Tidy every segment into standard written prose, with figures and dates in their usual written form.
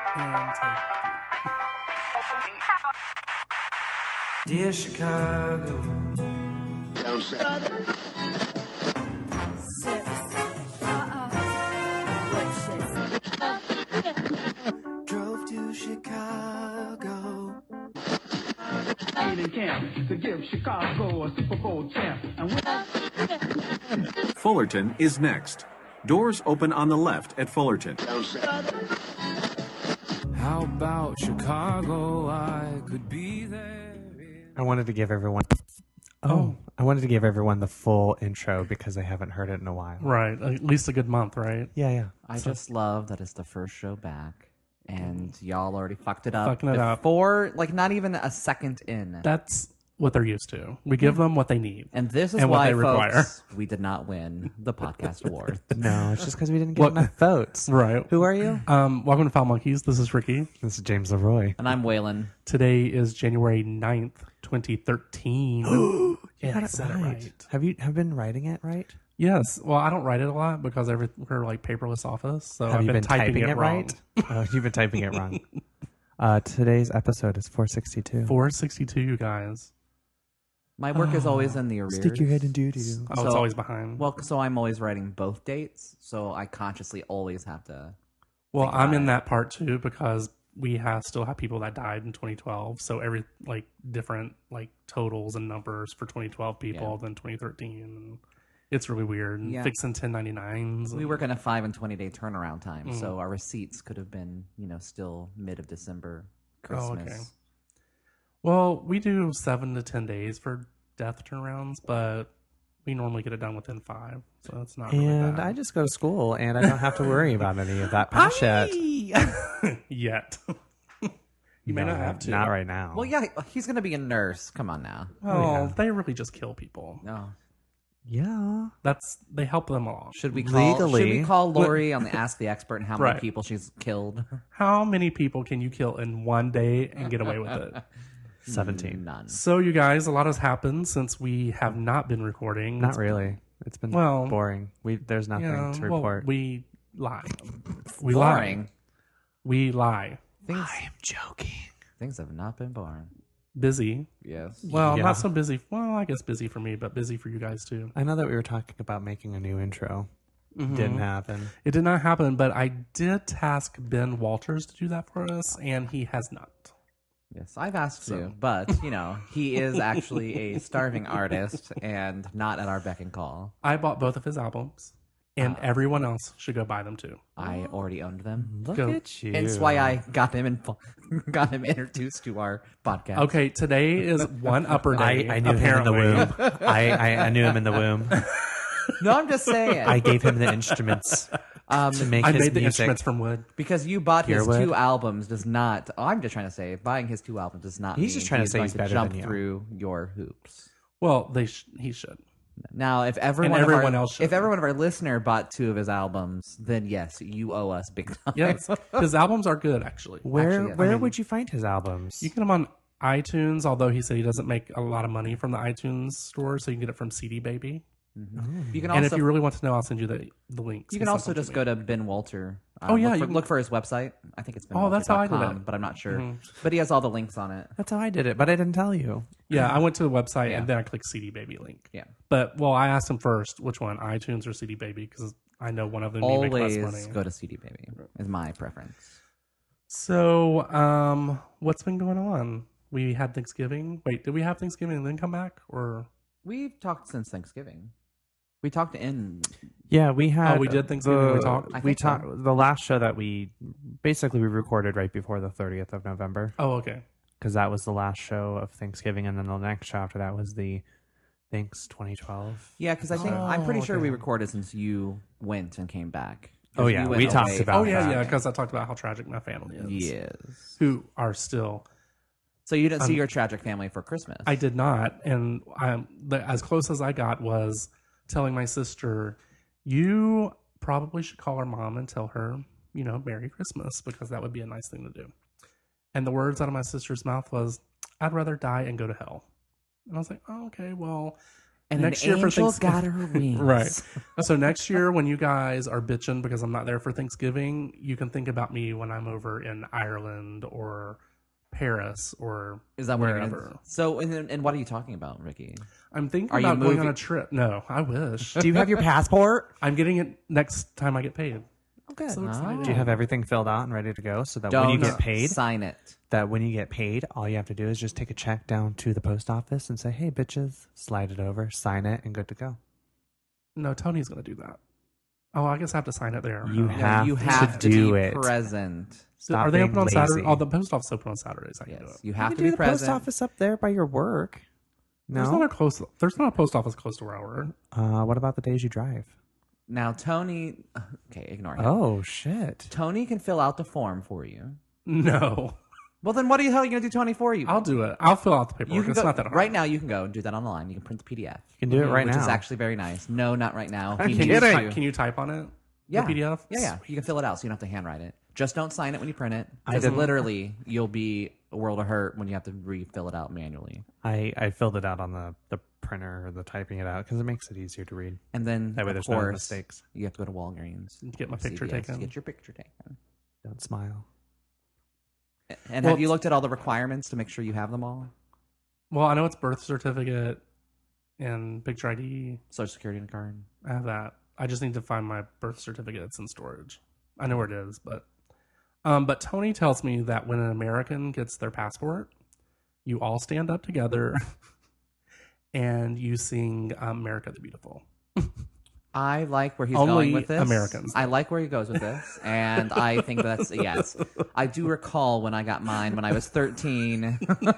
And take. Dear Chicago. Drove to Chicago. Training camp to give Chicago a Super Bowl champ. And Fullerton is next. Doors open on the left at Fullerton. How about Chicago? I could be there. I wanted to give everyone. I wanted to give everyone the full intro because I haven't heard it in a while. Right. At least a good month, right? Yeah. I just love that it's the first show back, and y'all already fucked it up. Fucking it up. Before, like, not even a second in. That's what they're used to. We give them what they need. And this is and what why, they require. folks, we did not win the podcast award. No, it's just because we didn't get enough votes. Right. Who are you? Welcome to Foul Monkeys. This is Ricky. This is James Leroy. And I'm Waylon. Today is January 9th, 2013. You Yeah, got I it said it right. right. Have you been writing it right? Yes. Well, I don't write it a lot because we're like paperless office. So Have I've you been typing it wrong. right? Oh, you've been typing it wrong. Today's episode is 462. 462, you guys. My work is always in the arrears. Stick your head in doo-doo. Oh, it's So- always behind. Well, so I'm always writing both dates, so I consciously always have to. Well, think I'm about in it. that part too because we still have people that died in 2012. So every like different like totals and numbers for 2012 people than 2013. And it's really weird. And Yeah. fixing 1099s. We work in a 5 and 20 day turnaround time, Mm. so our receipts could have been, still mid of December, Oh, Christmas. okay. Well, we do 7 to 10 days for death turnarounds, but we normally get it done within 5. So it's not really And bad. I just go to school, and I don't have to worry about any of that past yet. Yet. You may No, not have to. Not right now. Well, yeah, he's going to be a nurse. Come on now. Oh, yeah. they really just kill people. No. Yeah. They help them along. Should we Legally. call Lori on the Ask the Expert and how many Right. people she's killed? How many people can you kill in one day and get away with it? 17. None. So, you guys, a lot has happened since we have not been recording. Not really. It's been Well, boring. There's nothing Yeah, to well, report. we lie. We Boring. lie. We lie. Things, am joking. things have not been boring. Busy. Yes. Well, Yeah. not so busy. Well, I guess busy for me, but busy for you guys too. I know that we were talking about making a new intro. Mm-hmm. Didn't happen. It did not happen, but I did task Ben Walters to do that for us, and he has not. Yes, I've asked to, but, he is actually a starving artist and not at our beck and call. I bought both of his albums, and everyone else should go buy them too. I already owned them. Look Go. at you. Hence why I got him got him introduced to our podcast. Okay, today is one upper day. I knew him in the womb. I knew him in the womb. No, I'm just saying. I gave him the instruments to make I his made the music. instruments from wood. Because you bought his Earwood. 2 albums does not. Oh, I'm just trying to say, buying his 2 albums does not. He's mean just trying to say going he's better jump than you. through your hoops. Well, he should. Now, if every And one everyone of our, else should. if every one of our listener bought 2 of his albums, then yes, you owe us big time. Yes, his albums are good actually. Where Actually, I mean- would you find his albums? You can get them on iTunes, although he said he doesn't make a lot of money from the iTunes store, so you can get it from CD Baby. You can And if also you really want to know, I'll send you the links. you can also just go to Ben Walter. Oh, yeah, look for his website. I think it's Oh, that's how I did benwalter.com, it. but I'm not sure. Mhm. But he has all the links on it. That's how I did it, but I didn't tell you. Yeah, I went to the website Yeah. and then I clicked CD Baby link. Yeah, But I asked him first which one, iTunes or CD Baby, because I know one of them may make less always money. go to CD Baby. Is my preference. So, what's been going on? We had Thanksgiving. Wait, did we have Thanksgiving and then come back, or? We've talked since Thanksgiving. We talked in. Yeah, we had. we did Thanksgiving, we talked? I We think so. talked. The last show that we recorded right before the 30th of November, Oh, okay. because that was the last show of Thanksgiving, and then the next show after that was the Thanks 2012. Yeah, because I'm pretty sure okay. we recorded since you went and came back. Oh, yeah, You we went talked away. about Oh yeah, that. yeah, because I talked about how tragic my family is. Yes. Who are still. So you didn't see your tragic family for Christmas? I did not, and as close as I got was telling my sister, "You probably should call her mom and tell her, Merry Christmas, because that would be a nice thing to do." And the words out of my sister's mouth was, "I'd rather die and go to hell." And I was like, "Oh, okay, well, And next an year for angel got Thanksgiving. her wings. Right. So next year, when you guys are bitching because I'm not there for Thanksgiving, you can think about me when I'm over in Ireland or Paris or Is that where? wherever. So, and what are you talking about, Ricky? I'm thinking Are you about going on moving- a trip. No, I wish. Do you have your passport? I'm getting it next time I get paid. Okay. So excited. Do you have everything filled out and ready to go so that Don't when you get paid, sign it. all you have to do is just take a check down to the post office and say, "Hey, bitches," slide it over, sign it, and good to go. No, Tony's going to do that. Oh, I guess I have to sign it there. You huh? have you to have to do be it. present. Stop Are they being open on lazy. Saturday? Oh, the post office open on Saturdays. I can do Yes, it. you You have can to do be the present. post office up there by your work. There's not No. There's not a post office close to where I work. What about the days you drive? Now, Tony. Okay, ignore him. Oh shit. Tony can fill out the form for you. No, Well, then what the hell are you going to do Tony for you? I'll do it. I'll fill out the You paperwork. can It's go, not that hard. right now, you can go and do that online. You can print the PDF. You can do it right which now. is actually very nice. No, not right now. I'm He Can needs you, kidding. to- can you type on it? Yeah. The PDF? Yeah. You can fill it out so you don't have to handwrite it. Just don't sign it when you print it. I Because didn't- literally, you'll be a world of hurt when you have to refill it out manually. I filled it out on the printer or the typing it out because it makes it easier to read. And then, That way of there's no course, mistakes. you have to go to Walgreens. Get my picture CVS taken. To get your picture taken. Don't smile. And Well, have you looked at all the requirements to make sure you have them all? Well, I know it's birth certificate and picture ID. Social Security card. I have that. I just need to find my birth certificate. It's in storage. I know where it is, but Tony tells me that when an American gets their passport, you all stand up together and you sing "America the Beautiful." I like where he's Only going with this. Americans. I like where he goes with this, and I think that's yes. I do recall when I got mine when I was 13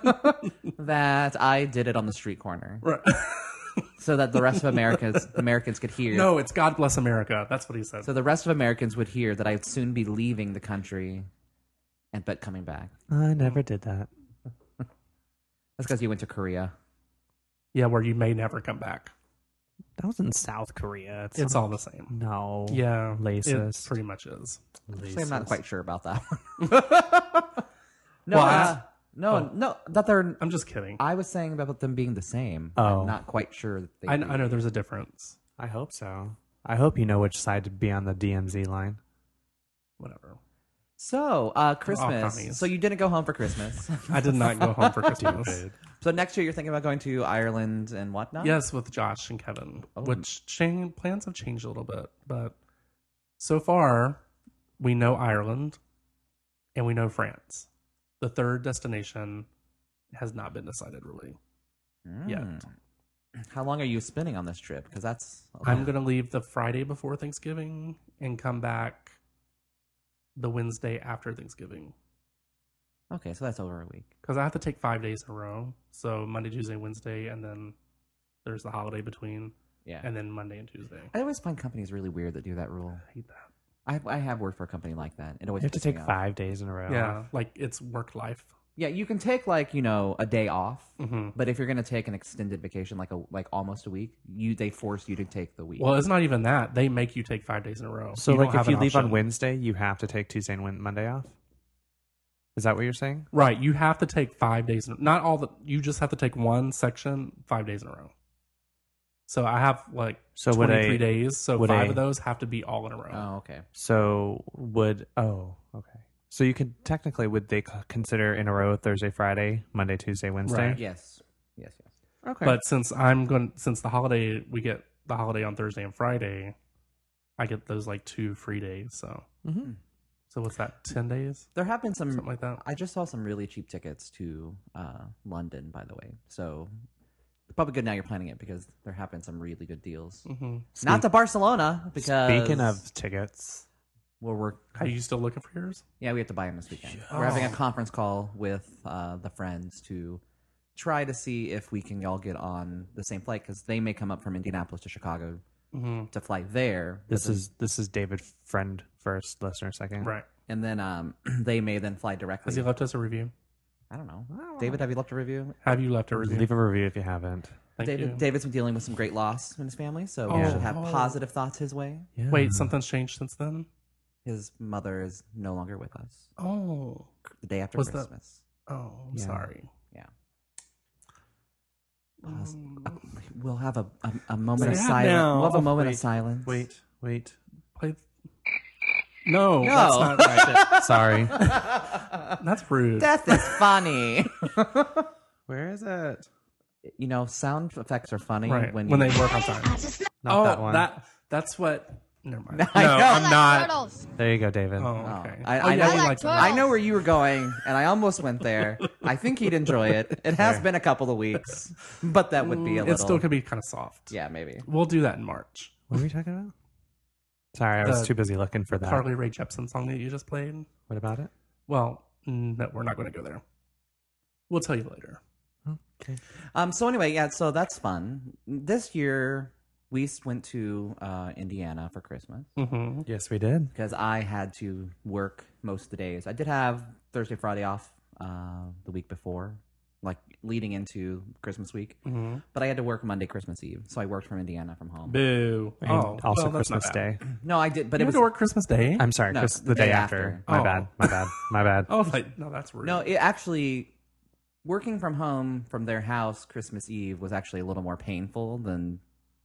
that I did it on the street corner, Right. so that the rest of Americans could hear. No, it's God Bless America. That's what he said. So the rest of Americans would hear that I'd soon be leaving the country, but coming back. I never did that. That's because you went to Korea. Yeah, where you may never come back. That was in South Korea. It's all the same. No. Yeah, Racist. It pretty much is. Actually, I'm not quite sure about that one. no, Well, no, that they're. I'm just kidding. I was saying about them being the same. Oh. I'm not quite sure. That they I know there's a difference. I hope so. I hope you know which side to be on the DMZ line. Whatever. So, Christmas. commies. So you didn't go home for Christmas. I did not go home for Christmas. So next year you're thinking about going to Ireland and whatnot? Yes, with Josh and Kevin, Oh. which plans have changed a little bit, but so far we know Ireland and we know France. The third destination has not been decided really yet. How long are you spending on this trip? Because that's... I'm going to leave the Friday before Thanksgiving and come back the Wednesday after Thanksgiving. Okay, so that's over a week. Because I have to take 5 days in a row. So Monday, Tuesday, Wednesday, and then there's the holiday between, Yeah. and then Monday and Tuesday. I always find companies really weird that do that rule. I hate that. I have worked for a company like that. It always You have to pisses me take off. 5 days in a row. Yeah, like it's work life. Yeah, you can take like, a day off, hmm but if you're going to take an extended vacation like almost a week, they force you to take the week. Well, it's not even that. They make you take 5 days in a row. So, You don't like, have if you an leave on option. Wednesday, you have to take Tuesday and Monday off? Is that what you're saying? Right, you have to take 5 days. Not all the. You just have to take one section 5 days in a row. So I have like So would 23 I- days. So would 5 I- of those have to be all in a row. Oh, okay. So, okay. So, you could technically, would they consider in a row Thursday, Friday, Monday, Tuesday, Wednesday? Right. Yes. Okay. But since the holiday, we get the holiday on Thursday and Friday, I get those like 2 free days. So, Mhm. so what's that? 10 days, There have been some something like that. I just saw some really cheap tickets to London, by the way. So probably good now you're planning it because there have been some really good deals. hmm Not to Barcelona because Speaking of tickets, we're Are you still looking for yours? we have to buy them this weekend. We're having a conference call with the friends to try to see if we can all get on the same flight because they may come up from Indianapolis to Chicago hmm to fly there. this is David Friend first, listener second. Right. And then they may then fly directly. Has he left us a review? I don't know. David, have you left a review? Have you left a review? Leave a review if you haven't. Thank you. David's been dealing with some great loss in his family, so we Oh. should have positive thoughts his way. Yeah. Wait, something's changed since then? His mother is no longer with us. Oh. The day after Was that- Christmas. Oh, I'm Yeah. sorry. Yeah. pause. We'll have a moment of Say that silence. now. We'll have a moment of Wait, silence. Wait. Play. No, No. that's not right. Sorry. That's rude. Death is funny. Where is it? You know, sound effects are funny Right. when When you they work on time. Not that one. That's what. Never mind. I No, know. I'm not. Turtles. There you go, David. Oh, okay. I Oh, yeah, know- you I like like that. turtles. I know where you were going, and I almost went there. I think he'd enjoy it. It has been a couple of weeks, but that would be a little. It still could be kind of soft. Yeah, maybe. We'll do that in March. What were we talking about? Sorry, I was The too busy looking for that. Carly Rae Jepsen song that you just played. What about it? Well, no, we're not going to go there. We'll tell you later. Okay. So anyway, yeah. So that's fun. This year we went to Indiana for Christmas Mm-hmm. Yes, we did. because I had to work most of the days. I did have Thursday, Friday off the week before, like leading into Christmas week. Mm-hmm. But I had to work Monday, Christmas Eve, so I worked from Indiana from home. Boo. And Oh, also well, that's not Christmas bad. Day. No, I did, but You it had was to work Christmas Day? I'm sorry, No, Chris, the the day day after. after. My Oh. bad. My bad. My bad. I was like, no, that's rude. no. It actually working from home from their house Christmas Eve was actually a little more painful than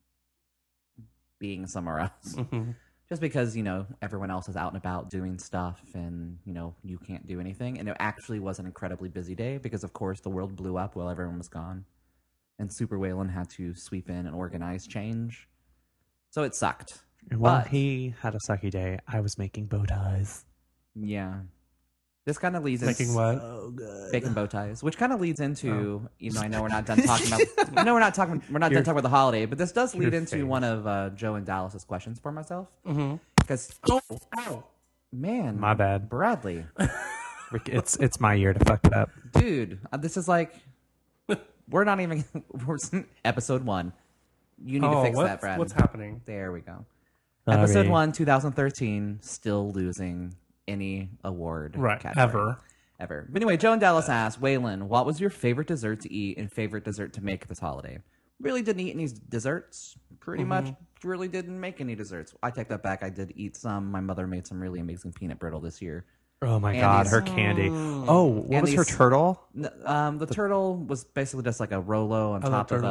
being somewhere else. Mhm. Just because, you know, everyone else is out and about doing stuff and, you know, you can't do anything. And it actually was an incredibly busy day because, of course, the world blew up while everyone was gone. And Super Whalen had to sweep in and organize change. So it sucked. And while But- he had a sucky day, I was making bow ties. Yeah. This kind of leads Making into what? Oh, good. bacon bow ties, which kind of leads into, you know, I know we're not done talking about, I know we're not done talking about the holiday, but this does lead your into face. one of Joe and Dallas's questions for myself. Mm-hmm. Because, Oh, ow. man, My bad. Bradley. Rick, it's my year to fuck it up. Dude, this is like we're not even we're episode 1. You need to fix that, Brad. What's happening? There we go. Sorry. Episode 1, 2013, still losing any award Right. category. Ever. But anyway, Joe and Dallas asked, Waylon, what was your favorite dessert to eat and favorite dessert to make this holiday? Really didn't eat any desserts. Pretty much really didn't make any desserts. I take that back. I did eat some. My mother made some really amazing peanut brittle this year. Oh my And god, these- her candy. Oh, what And was her these- turtle? The turtle was basically just like a Rolo on I love top of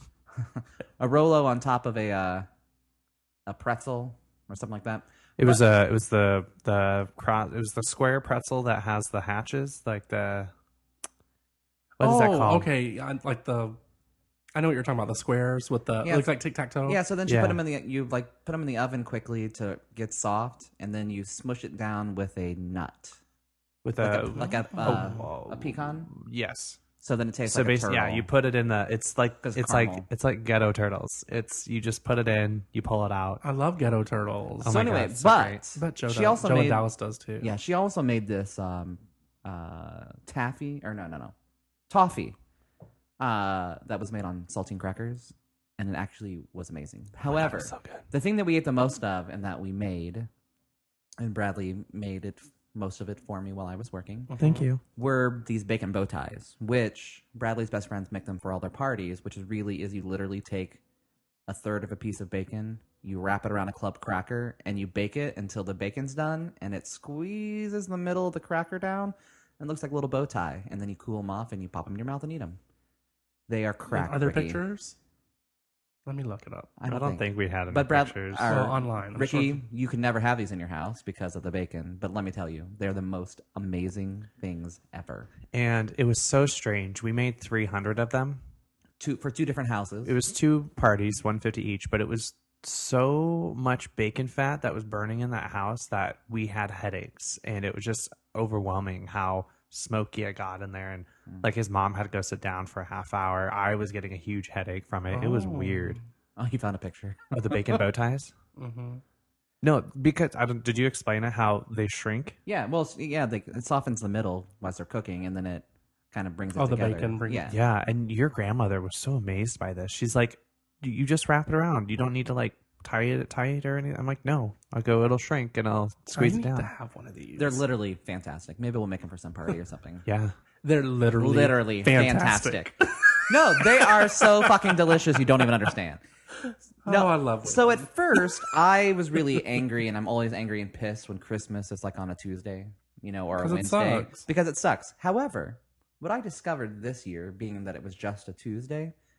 a Rolo on top of a pretzel or something like that. It was the cross. It was the square pretzel that has the hatches, like the. What is that called? Okay. I know what you're talking about. The squares with the Yeah. looks like tic tac toe. Yeah, so then you Yeah. put them in the oven quickly to get soft, and then you smush it down with a nut, With like a a pecan. yes. So then it tastes So like a basically, turtle. yeah, you put it in the. It's like 'Cause it's caramel. like ghetto turtles. It's you just put it in, you pull it out. I love ghetto turtles. Oh So my anyway, God, so but great. I bet Joe, she also Joe made and Dallas does too. yeah, she also made this taffy or no toffee that was made on saltine crackers, and it actually was amazing. However, so good. the thing that we ate the most of and that we made, and Bradley made it most of it for me while I was working, Thank you. were these bacon bow ties, which Bradley's best friends make them for all their parties, which is you literally take a third of a piece of bacon, you wrap it around a club cracker, and you bake it until the bacon's done, and it squeezes the middle of the cracker down, and it looks like a little bow tie, and then you cool them off, and you pop them in your mouth and eat them. They are crack. Are there Ricky. pictures? Let me look it up. I I don't, don't think we had any But Brad, pictures. Well, online. I'm Ricky, sure. you can never have these in your house because of the bacon. But let me tell you, they're the most amazing things ever. And it was so strange. We made 300 of them. For two different houses. It was 2 parties, 150 each, but it was so much bacon fat that was burning in that house that we had headaches, and it was just overwhelming how smoky it got in there. And like his mom had to go sit down for a half hour. I was getting a huge headache from it. It was weird. Oh, you found a picture. Of the bacon bow ties? Mhm. No, because did you explain it how they shrink? Yeah, well, it softens the middle whilst they're cooking, and then it kind of brings it Oh, the together. bacon brings- Yeah. Yeah, and your grandmother was so amazed by this. She's like, "You just wrap it around. You don't need to like tie it or anything." I'm like, "No, I'll go. It'll shrink, and I'll squeeze I it need to down." have one of these. They're literally fantastic. Maybe we'll make them for some party or something. Yeah, They're literally fantastic. No, they are so fucking delicious. You don't even understand. No, I love it. So at first, I was really angry, and I'm always angry and pissed when Christmas is like on a Tuesday, or a 'Cause it Wednesday, sucks. because it sucks. However, what I discovered this year, being that it was just a Tuesday,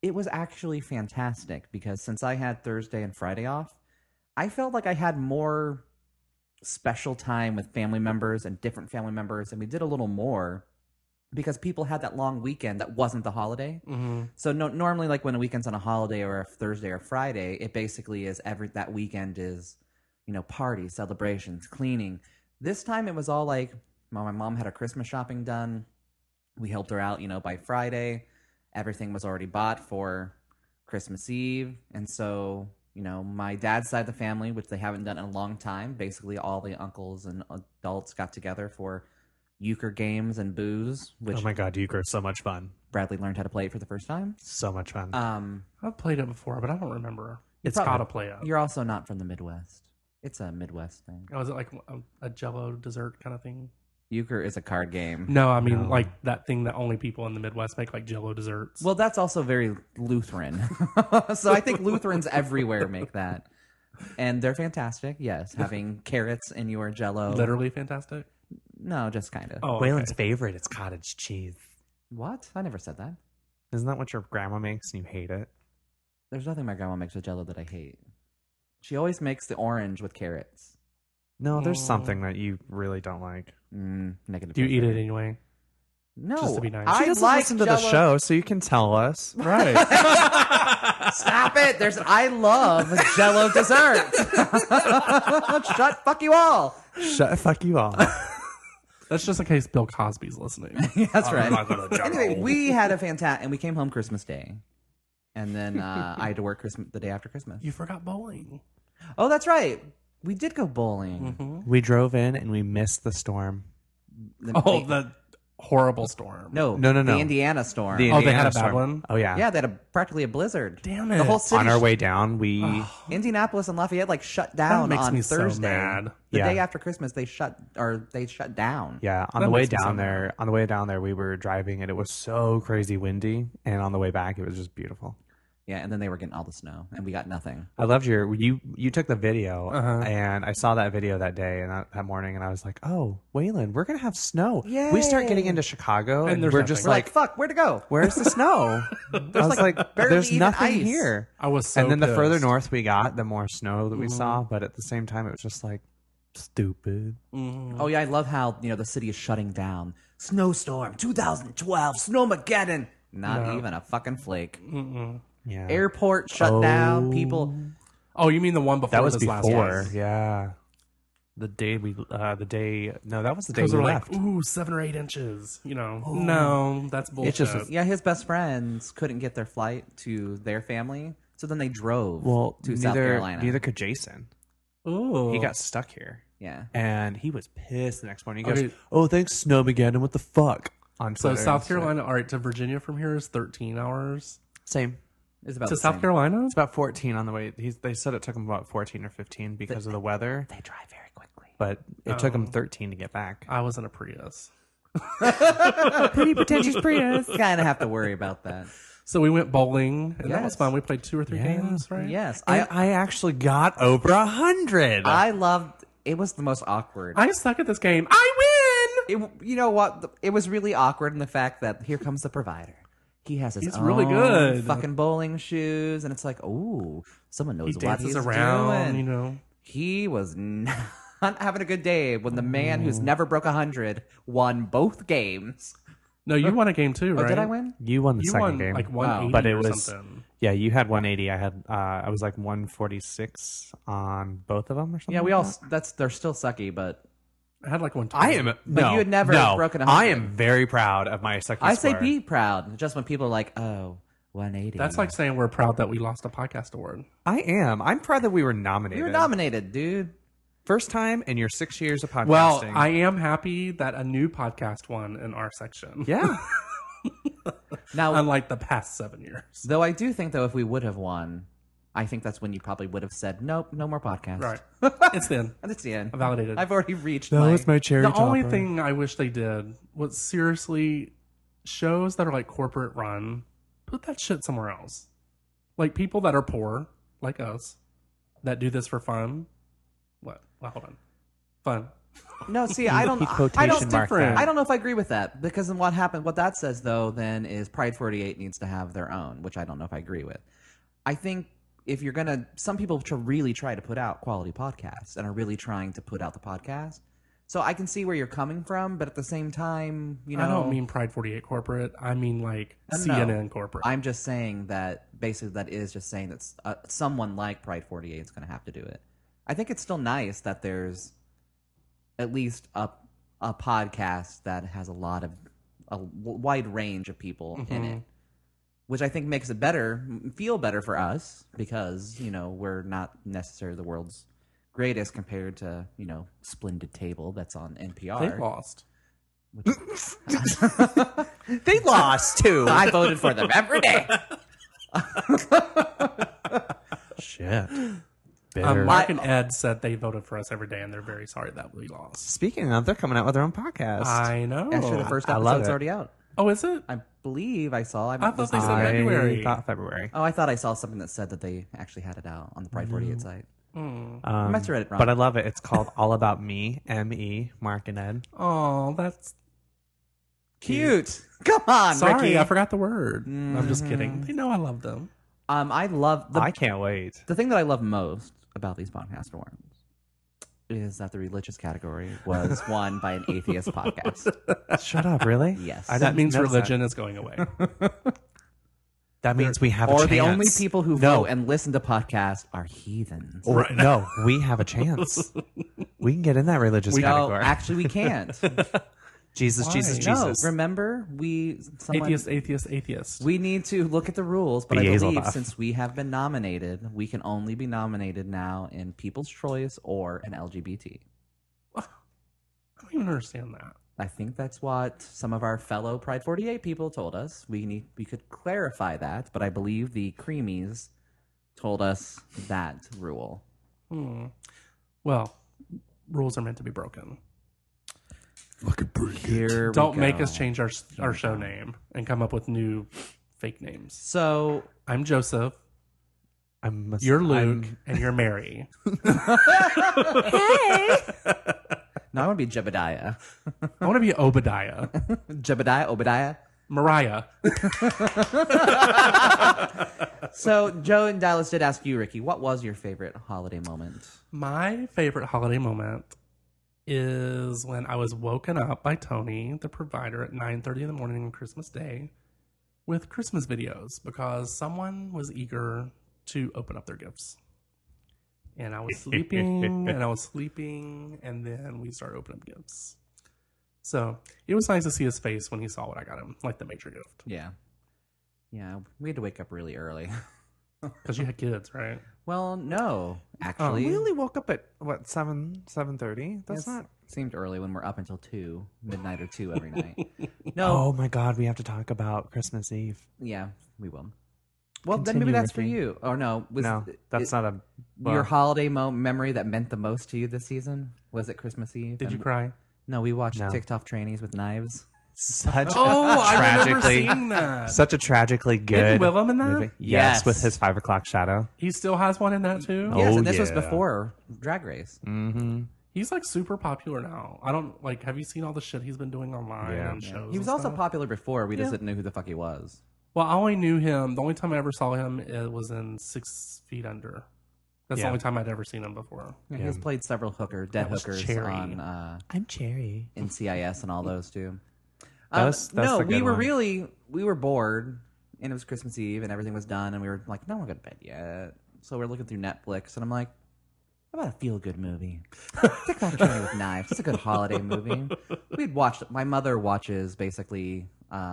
it was actually fantastic because since I had Thursday and Friday off, I felt like I had more special time with family members and different family members, and we did a little more because people had that long weekend that wasn't the holiday. So normally, like when a weekend's on a holiday or a Thursday or Friday, it basically is that weekend is, parties, celebrations, cleaning. This time it was all like, my mom had her Christmas shopping done. We helped her out, by Friday. Everything was already bought for Christmas Eve. And so, my dad's side of the family, which they haven't done in a long time, basically all the uncles and adults got together for euchre games and booze, which Oh my god, euchre is so much fun. Bradley learned how to play it for the first time. So much fun. I've played it before, but I don't remember. It's probably- got to play it. You're also not from the Midwest. It's a Midwest thing. Oh, is it like a Jello dessert kind of thing? Euchre is a card game. No, I mean No. like that thing that only people in the Midwest make, like Jello desserts. Well, that's also very Lutheran. So I think Lutherans everywhere make that. And they're fantastic, yes. Having carrots in your Jello. Literally fantastic. No, just kind of. Oh, Waylon's okay. favorite is cottage cheese. What? I never said that. Isn't that what your grandma makes and you hate it? There's nothing my grandma makes with Jello that I hate. She always makes the orange with carrots. No, there's something that you really don't like. Negative. Do you eat pressure. it anyway? No. Just to be nice. I She doesn't like listen to the Jell-O. show, so you can tell us. Right. Stop it! I love Jello dessert. Shut fuck you all. Shut fuck you all. That's just in case Bill Cosby's listening. That's right. Anyway, we had a fantastic, and we came home Christmas Day, and then I had to work the day after Christmas. You forgot bowling. Oh, that's right. We did go bowling. We drove in and we missed the storm. Oh, the horrible storm. No, No. the Indiana storm. The Oh, they had Indiana a bad storm. one? Oh yeah. Yeah, they had practically a blizzard. Damn The it. whole city. On our way down, we Indianapolis and Lafayette shut down makes on me so Thursday. mad. The Yeah. day after Christmas, they shut down. yeah, on That the way makes me so down mad. there, we were driving and it was so crazy windy, and on the way back it was just beautiful. Yeah, and then they were getting all the snow, and we got nothing. I loved you took the video, Uh-huh. and I saw that video that day and that morning, and I was like, oh, Waylon, we're gonna have snow. Yay. We start getting into Chicago, And and there's we're nothing. just We're like, fuck, where'd it go? where's the snow? I was like, barely there's even nothing ice. here. I was so and then the further pissed. north we got, the more snow that we Mm-hmm. saw. But at the same time, it was just like stupid. Oh yeah, I love how the city is shutting down. Snowstorm 2012, Snowmageddon. Not even a fucking flake. Yeah, Airport shut down. People. Oh, you mean the one before that was this before. last one? Yeah, the day no, that was the day Because we we're left. like, ooh, 7 or 8 inches. No, that's bullshit. just- Yeah, his best friends couldn't get their flight to their family, so then they drove well, to South Carolina. neither could Jason. Ooh. He got stuck here, Yeah. and he was pissed the next morning. He goes, Okay. "Oh, thanks, Snowmageddon. What the fuck?" On So Twitter South and shit. Carolina, all right, to Virginia from here is 13 hours. same. It's about To the South same. Carolina? It's about 14 on the way. They said it took him about 14 or 15 because of the weather, They drive very quickly. but it took him 13 to get back. I was in a Prius. Pretty pretentious Prius. Kind of have to worry about that. So we went bowling, and that was Yes. fun. We played 2 or 3 games, right? Yes, I actually got over 100. I loved. It was the most awkward. I suck at this game. I win! You know what? It was really awkward in the fact that here comes the provider. He has his He's own really good. fucking bowling shoes, and it's like, ooh, someone knows He what dances he's around, doing. you know. He was not having a good day when the man who's never broke 100 won both games. No, you won a game too, Oh, right? did I win? You won the You second won game. like 180 but it or was something. yeah. You had 180. I had I was like 146 on both of them or something. Yeah, we like all. that. They're still sucky, but I had like 120. I am. But no, you had never no, broken I 100. am very proud of my second. I say score. be proud. Just when people are like, oh, 180. That's like saying we're proud that we lost a podcast award. I am. I'm proud that we were nominated. you were nominated, dude. First time in your 6 years of podcasting. Well, I am happy that a new podcast won in our section. yeah. Now, Unlike the past 7 years. though, I do think though if we would have won, I think that's when you probably would have said, nope, no more podcast. Right. It's in. And that's the end. Validated. I've already reached That was my cherry The only topper. thing I wish they did was seriously shows that are like corporate run, put that shit somewhere else. Like people that are poor, like us, that do this for fun. What? Well, hold on. Fun. No, see, I don't. I Quotation don't. mark that. I don't know if I agree with that because then what happened? What that says though, then is Pride 48 needs to have their own, which I don't know if I agree with. I think if you're gonna, some people really try to put out quality podcasts and are really trying to put out the podcast. So I can see where you're coming from, but at the same time, you know, I don't mean Pride 48 corporate. I mean like No. CNN corporate. I'm just saying that basically that is just saying that someone like Pride 48 is going to have to do it. I think it's still nice that there's at least a podcast that has a wide range of people in it, which I think makes it feel better for us because, you know, we're not necessarily the world's greatest compared to, you know, Splendid Table that's on NPR. They lost. They lost too. I voted for them every day. Shit. Bitter. Mark and Ed said they voted for us every day, and they're very sorry that we lost. Speaking of, they're coming out with their own podcast. I know. Actually, the first I love episode's it. already out. Oh, is it? I believe I saw. I thought they said February. I thought February. Oh, I thought I saw something that said that they actually had it out on the Pride 48 site. I must have read it wrong. But I love it. It's called All About Me, M.E., Mark and Ed. Oh, that's Cute. Come on, sorry. Ricky. I forgot the word. I'm just kidding. They know I love them. I love I can't wait. the thing that I love most about these podcast awards is that the religious category was won by an atheist podcast. Shut up, really? Yes. I That didn't means notice religion is going away. That means we have a Or chance. the only people who No. vote and listen to podcasts are heathens. Or, no, we have a chance. We can get in that religious No, category. actually, we can't. Jesus, Why? Jesus, No, Jesus. Remember, Atheist. we need to look at the rules, but I believe Beelzebub. since we have been nominated, we can only be nominated now in People's Choice or an LGBT. I don't even understand that. I think that's what some of our fellow Pride 48 people told us. We could clarify that, but I believe the Creamies told us that rule. Well, rules are meant to be broken. Here we Don't make go. us change our show name and come up with new fake names. So I'm Joseph. I'm You're Luke, and you're Mary. now I want to be Jebediah. I want to be Obadiah. Obadiah. Mariah. So Joe and Dallas did ask you, Ricky, what was your favorite holiday moment? My favorite holiday moment is when I was woken up by Tony, the provider, at 9:30 in the morning on Christmas Day with Christmas videos because someone was eager to open up their gifts. And I was sleeping, and then we started opening up gifts. So it was nice to see his face when he saw what I got him, like the major gift. Yeah. Yeah, we had to wake up really early. Because you had kids, right? Well, no, actually. We only woke up at, what, 7:30? That's It's- not... Seemed early when we're up until 2, midnight or 2 every night. Oh, No, my God. We have to talk about Christmas Eve. yeah, we will. Well, then Continue, maybe that's for Ricky. you. Or no, No, that's not a... your well, holiday memory that meant the most to you this season? Was it Christmas Eve? Did you And- cry? No, we watched No. TikTok trainees with knives. such Oh, a I remember tragically... seeing that. Such a tragically good Willem in that? movie. Yes. Yes, with his 5 o'clock shadow. He still has one in that too? Oh, Yes, and this was yeah. before Drag Race. Mm-hmm. He's like super popular now. I don't like. Have you seen all the shit he's been doing online Yeah. and shows? He was and also stuff? popular before. We just Yeah. didn't know who the fuck he was. Well, I only knew him. The only time I ever saw him it was in 6 Feet Under. That's the Yeah. only time I'd ever seen him before. Yeah, He's played several dead That was hookers Cherry. on I'm Cherry. NCIS and all those too. That's no, the we good were one. we were bored, and it was Christmas Eve, and everything was done, and we were like, no, we're going to bed yet. So we're looking through Netflix, and I'm like, how about a feel-good movie? TikTok Training with Knives. It's a good holiday movie. We'd watched. My mother watches basically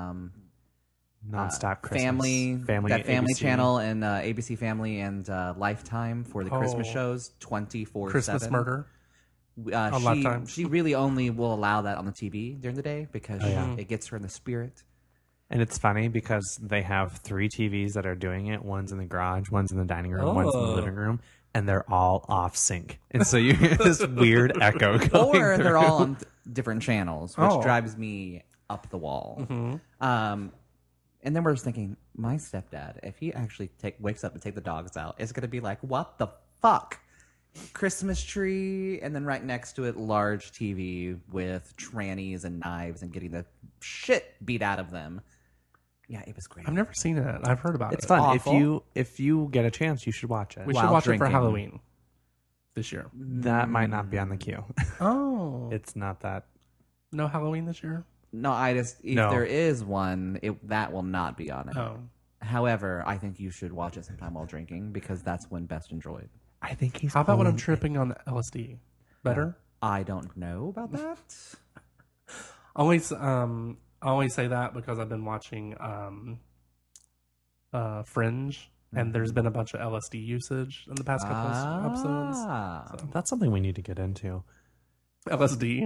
Non-stop Christmas. family ABC. channel and ABC Family and Lifetime for the Christmas Oh. shows 24/7. Christmas Murder. on Lifetime. She really only will allow that on the TV during the day because yeah. it gets her in the spirit. And it's funny because they have 3 TVs that are doing it. One's in the garage, one's in the dining room, one's in the Oh. living room, and they're all off sync. And so you hear this weird echo going Or they're through. all on different channels, which Oh. drives me up the wall. Mm-hmm. And then we're just thinking, my stepdad, if he actually wakes up and take the dogs out, it's going to be like, what the fuck Christmas tree, and then right next to it, large TV with trannies and knives and getting the shit beat out of them. Yeah, it was great. I've never seen it. I've heard about It's it. fun. Awful. If you get a chance, you should watch it. We should While watch it for drinking. Halloween this year. That might not be on the queue. Oh, It's not that. no Halloween this year. No, if No. there is one, that will not be on it. Oh, However, I think you should watch it sometime while drinking because that's when best enjoyed. I think he's. how about when I'm pulling- tripping on LSD? Better. I don't know about that. I always say that because I've been watching Fringe, and there's been a bunch of LSD usage in the past couple episodes. Ah. That's something we need to get into. LSD.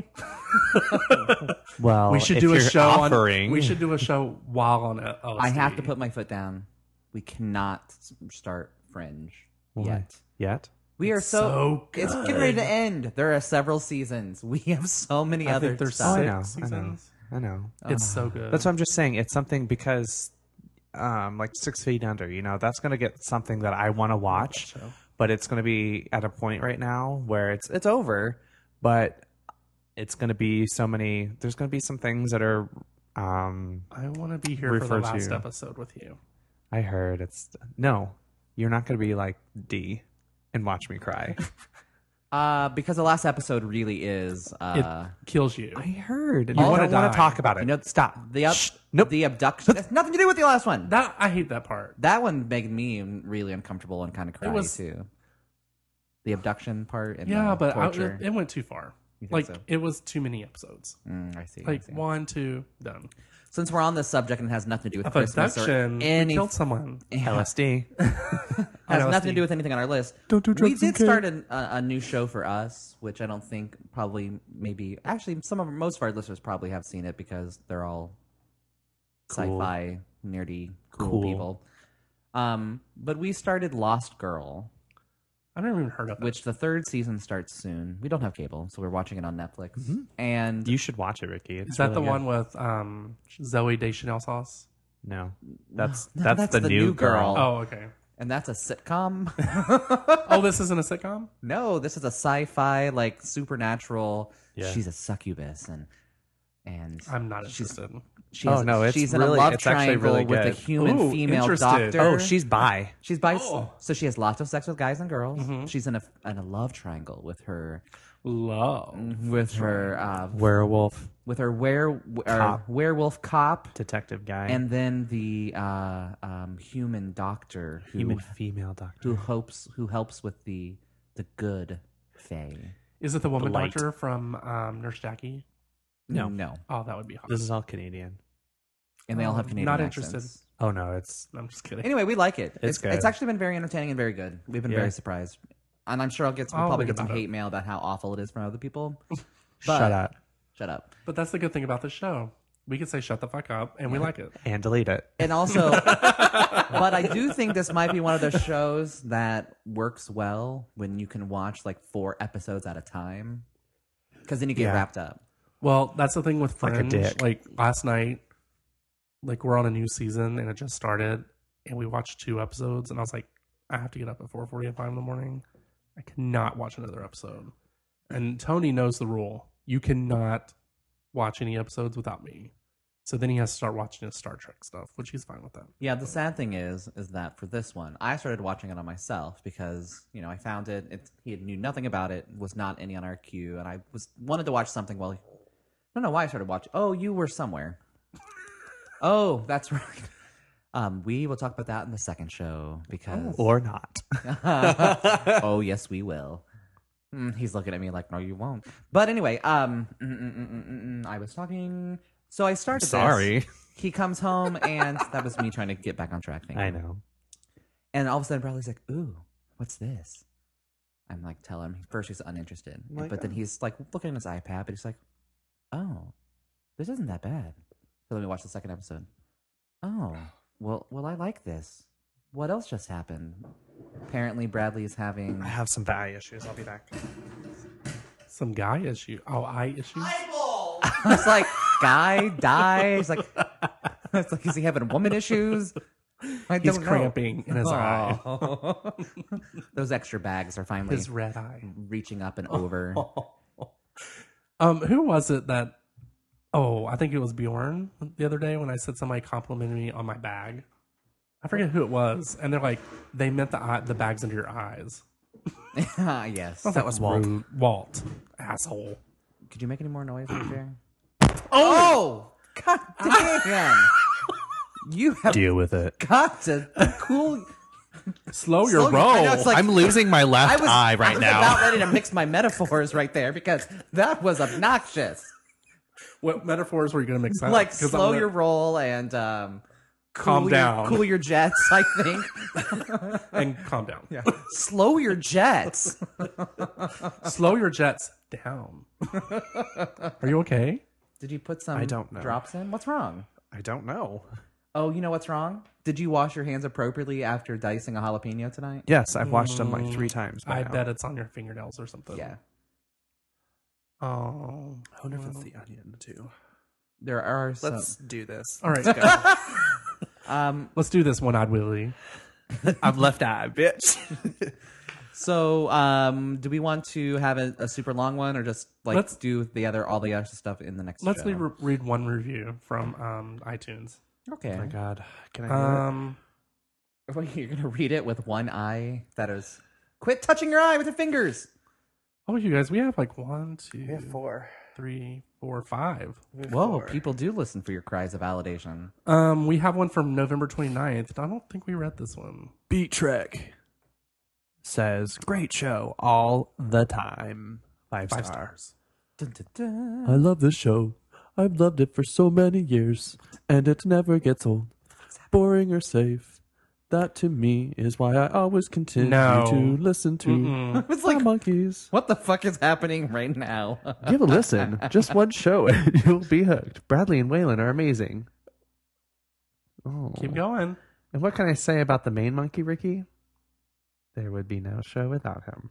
Well, We should if do a you're show offering, on. We should do a show while on LSD. I have to put my foot down. We cannot start Fringe Why? yet. Yet. We are so it's getting ready to end. There are several seasons. We have so many I other think there's stuff. I 6 know. seasons. I know. It's so good. That's what I'm just saying. It's something because, like 6 Feet Under, that's going to get something that I want to watch, show. but it's going to be at a point right now where it's over, but it's going to be so many. There's going to be some things that are. I want to be here for the Refer last to- episode with you. I heard it's no. You're not going to be like D and watch me cry. Because the last episode really is. It kills you. I heard. You wanna don't want die. to talk about it. You know, Stop. Nope. The abduction. That's nothing to do with the last one. That I hate that part. That one made me really uncomfortable and kind of cry was- too. The abduction part and Yeah, the but torture. it went too far. You think Like so? it was too many episodes. I see. Like I see. 1, 2, done. Since we're on this subject and it has nothing to do with A Christmas or abduction. We any, killed someone. LSD. has LSD. nothing to do with anything on our list. Don't do We drugs and did start a new show for us, which I don't think actually most of our listeners probably have seen it because they're all Cool. sci-fi nerdy cool Cool. people. But we started Lost Girl, I've never even heard of it. which the 3rd season starts soon. We don't have cable, so we're watching it on Netflix. And You should watch it, Ricky. It's Is that really the good. one with Zoe Deschanel sauce? No, that's No, that's, that's the, the new new girl. girl. Oh, okay. and that's a sitcom. Oh, this isn't a sitcom? No, this is a sci-fi like supernatural. Yeah. She's a succubus and I'm not she's- interested. She Oh, has, no, it's she's in really- a love it's actually triangle really with a good. human Ooh, female interested. doctor. Oh, she's bi. she's bi. Oh. So she has lots of sex with guys and girls. Mm-hmm. She's in a love triangle with her Love. Werewolf werewolf cop, detective guy. and then the human doctor human female doctor. who helps with the good fae. Is it the woman Light. doctor from Nurse Jackie? No. no, Oh, that would be hot. This is all Canadian. and they all have Canadian Not accents. interested. Oh no, it's I'm just kidding. Anyway, we like it. It's good. It's actually been very entertaining and very good. We've been Yeah. very surprised, and I'm sure we'll I'll probably read get some about it. hate mail about how awful it is from other people. shut up Shut up. But that's the good thing about this show. We could say shut the fuck up, and we like it. and delete it. And also, but I do think this might be one of those shows that works well when you can watch like 4 episodes at a time, because then you get Yeah. wrapped up. Well, that's the thing with Like a Fringe. dick. Like last night, like we're on a new season, and it just started, and we watched 2 episodes, and I was like, I have to get up at 4:45 in the morning. I cannot watch another episode. And Tony knows the rule. You cannot watch any episodes without me. So then he has to start watching his Star Trek stuff, which he's fine with that. Yeah, the sad thing is that for this one, I started watching it on myself because I found it. He knew nothing about it, was not any on our queue, and I wanted to watch something. Well, I don't know why I started watching. Oh, you were somewhere. Oh, that's right. We will talk about that in the second show because. Or not. Oh yes, we will. He's looking at me like, no, you won't. But anyway, I was talking. So I started. this. Sorry. He comes home, and that was me trying to get back on track. I know. And all of a sudden, Bradley's like, "Ooh, what's this?" I'm like, "Tell him." First, he's uninterested, Like, but then he's like looking at his iPad, but he's like, "Oh, this isn't that bad." So let me watch the second episode. Oh, well, I like this. What else just happened? Apparently, Bradley is having. I have some value issues. I'll be back. Some guy issue. Oh, eye issue. It's like guy dies. Like it's like is he having woman issues? I He's don't know. cramping in his eye. Oh. Those extra bags are finally His red eye. reaching up and over. Who was it that? Oh, I think it was Bjorn the other day when I said somebody complimented me on my bag. I forget who it was, and they're like, they meant the bags under your eyes. Yes. That was Walt. Walt, asshole. Could you make any more noise, Jerry? Oh! God damn! You have Deal with it. got to cool. Slow your Slow your- roll. I know, it's like- I'm losing my left eye I right was now. about ready to mix my metaphors right there because that was obnoxious. What metaphors were you going to mix up? Like 'Cause slow I'm your gonna roll and calm cool down cool your jets. I think. and calm down. Yeah. Slow your jets. Slow your jets down. Are you okay? Did you put some I don't know. drops in? What's wrong? I don't know. Oh, you know what's wrong? Did you wash your hands appropriately after dicing a jalapeno tonight? Yes, I've watched them like 3 times. by I now. bet it's on your fingernails or something. Yeah. Oh. I wonder if it's the onion too. There are some. Let's do this. All right. Let's do this, One-Eyed Willie. I'm left eye, bitch. So, do we want to have a super long one, or just like Let's- do all the other stuff in the next? Let's show? read one review from iTunes. Okay. Oh my god, can I hear it? What, you're gonna read it with one eye? That is. Quit touching your eye with your fingers. Oh, you guys, we have like 1, 2, 4. 3, 4, 5. Whoa, people do listen for your cries of validation. We have one from November 29th. I don't think we read this one. Beat Trek says, great show all the time. 5 5 stars. Dun, dun, dun. I love this show. I've loved it for so many years, and it never gets old, boring or safe. That to me is why I always continue No. to listen to It's like, Monkeys. what the fuck is happening right now? Give a listen. Just one show and you'll be hooked. Bradley and Waylon are amazing. Oh. Keep going. And what can I say about the main monkey, Ricky? There would be no show without him.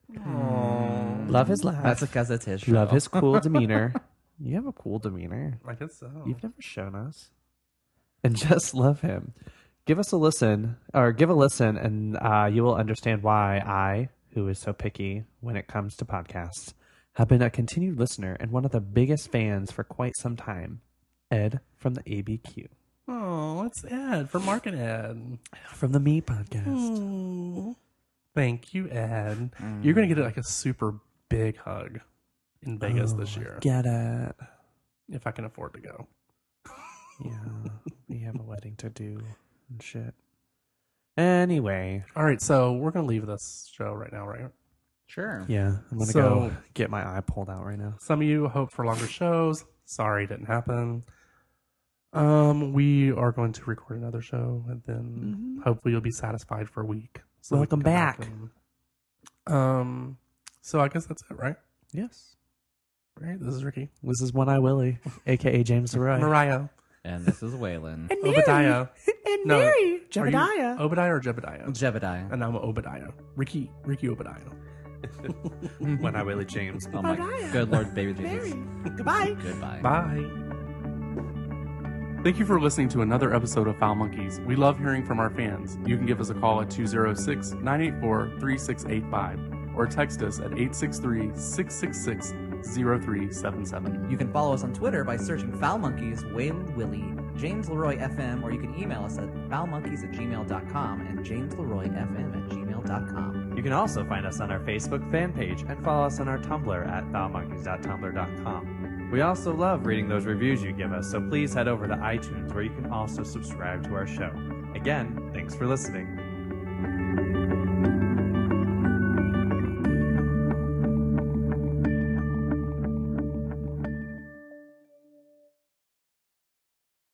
Love his laugh. That's because it's his show. Love his cool demeanor. You have a cool demeanor. I guess so. You've never shown us. And just love him. Give us a listen, or give a listen, and you will understand why I, who is so picky when it comes to podcasts, have been a continued listener and one of the biggest fans for quite some time. Ed from the ABQ. Oh, it's Ed from Mark and Ed. From the Me Podcast. Oh, thank you, Ed. You're going to get like a super big hug in Vegas this year. Get it. If I can afford to go. Yeah, we have a wedding to do and shit. Anyway. All right, so we're going to leave this show right now, right? Sure. Yeah, I'm going to So- go get my eye pulled out right now. Some of you hope for longer shows. Sorry, it didn't happen. We are going to record another show, and then hopefully you'll be satisfied for a week. So we Welcome can come back. and, so I guess that's it, right? Yes. Right. This is Ricky. This is One Eye Willie, a.k.a. James Leroy. Mariah. And this is Waylon. Obadiah. And No, Mary. Are you Jebediah. Obadiah or Jebediah? Jebediah. And I'm Obadiah. Ricky Obadiah. One Eye Willie James. Oh my good Lord, baby Jesus. Goodbye. Goodbye. Bye. Thank you for listening to another episode of Foul Monkeys. We love hearing from our fans. You can give us a call at 206-984-3685 or text us at 863-666-0377. You can follow us on Twitter by searching Foul Monkeys, Waylon Willie, James Leroy FM, or you can email us at foulmonkeys@gmail.com and jamesleroyfm@gmail.com. You can also find us on our Facebook fan page and follow us on our Tumblr at foulmonkeys.tumblr.com. We also love reading those reviews you give us, so please head over to iTunes where you can also subscribe to our show. Again, thanks for listening.